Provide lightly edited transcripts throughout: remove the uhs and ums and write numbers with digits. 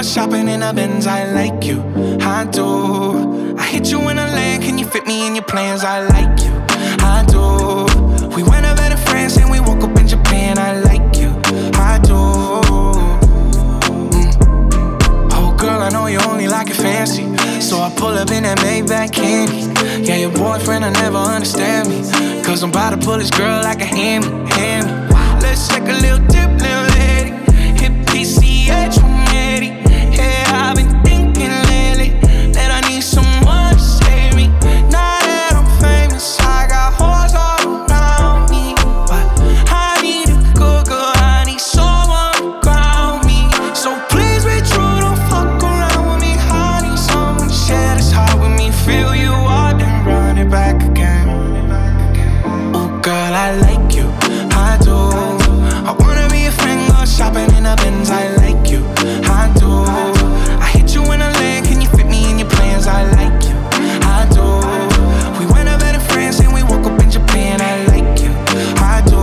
shopping in a Benz, I like you, I do. I hit you in a land, can you fit me in your plans? I like you, I do. We went over to France and we woke up in Japan, I like you, I do. Oh girl, I know you only like it fancy, so I pull up in that Maybach candy. Yeah, your boyfriend will never understand me, cause I'm about to pull this girl like a hammy. Let's take a little dip, little lady. Hit PCH, I'm ready. Yeah, I've been thinking lately that I need someone to save me. Now that I'm famous, I got hoes all around me, but I need a good girl, I need someone to ground me. So please be true, don't fuck around with me. I need someone to share this heart with me. Fill you up and run it back again. Oh girl, I like you, I do. I wanna be a friend, go shopping in a Benz, I like you, I do. I hit you in a land, can you fit me in your plans? I like you, I do. We went over to France and we woke up in Japan, I like you, I do,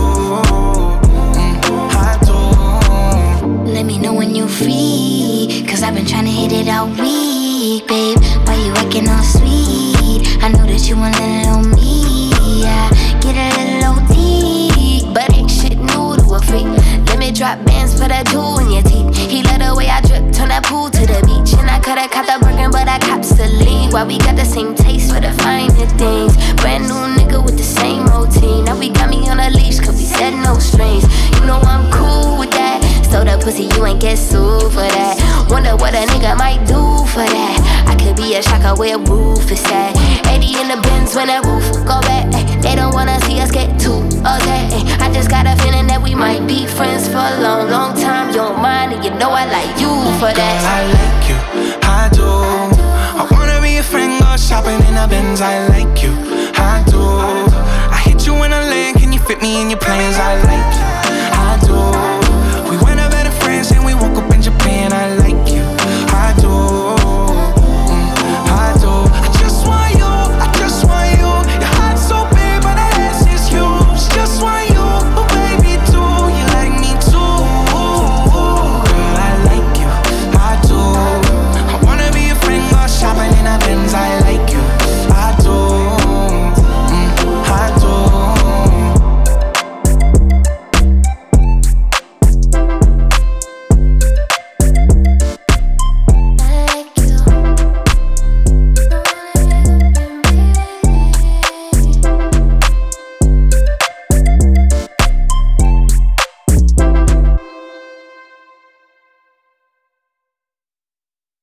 I do. Let me know when you free, cause I've been trying to hit it all week, babe. Why you acting all sweet? I know that you want a little me, yeah. Get a little OT, but ain't shit new to a freak. Let me drop bands for that jewel in your teeth. He let the way I drip, turn that pool to the beach. And I coulda caught the Birkin, but I copped Celine. Why we got the same taste for the finer things? Brand new nigga with the same routine. Now we got me on a leash, cause we said no strings. You know I'm cool with that. So the pussy, you ain't get sued for that. Wonder what a nigga might do for that. I could be a shocker where roof is at. 80 in the Benz when that roof go back. They don't wanna see us get too upset. I just got a feeling that we might be friends for a long, long time. You don't mind, and you know I like you for that. Girl, I like you,